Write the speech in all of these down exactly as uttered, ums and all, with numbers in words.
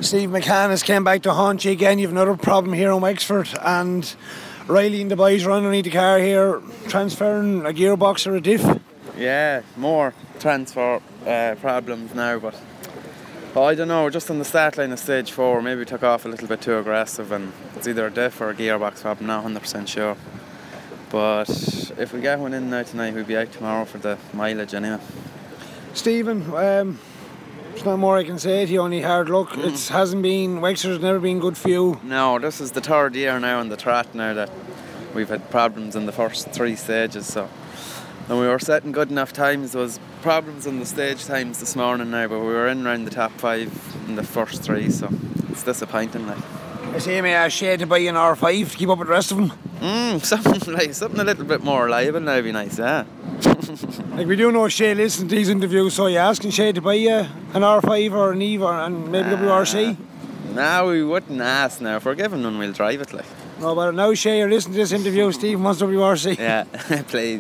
Steve McCann has came back to haunt you again. You've another problem here in Wexford, and Riley and the boys are underneath the car here transferring a gearbox or a diff. Yeah, more transfer uh, problems now, but oh, I don't know, we're just on the start line of stage four. Maybe we took off a little bit too aggressive and it's either a diff or a gearbox problem, not one hundred percent sure. But if we get one in now tonight, we'll be out tomorrow for the mileage anyway. Stephen, um, there's no more I can say to you, only hard luck. Mm. It hasn't been, Wexford's never been good for you. No, this is the third year now on the trot now that we've had problems in the first three stages, so and we were setting good enough times. There was problems in the stage times this morning now, but we were in around the top five in the first three, so it's disappointing. Like. I say, may I share to buy an R five to keep up with the rest of them? Mm, something like something a little bit more reliable now would be nice, yeah. Like, we do know Shay listens to these interviews, so you asking Shay to buy you an R five or an Eve or and maybe uh, W R C? No, we wouldn't ask now. If we're given one, we'll drive it like. No, but now Shay, you're listening to this interview, Steve wants W R C. Yeah, please.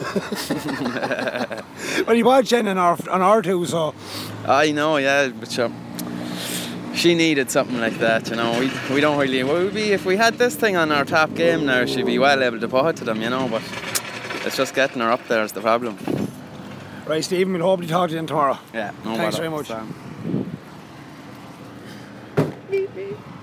Well, you bought Jen an R, an R two, so... I know, yeah, but sure. She needed something like that, you know. We we don't really... Well, we'd be, if we had this thing on our top game now, she'd be well able to put it to them, you know, but it's just getting her up there is the problem. Right, Stephen, we'll hopefully talk to you tomorrow. Yeah, no Thanks matter. very much. Beep, beep.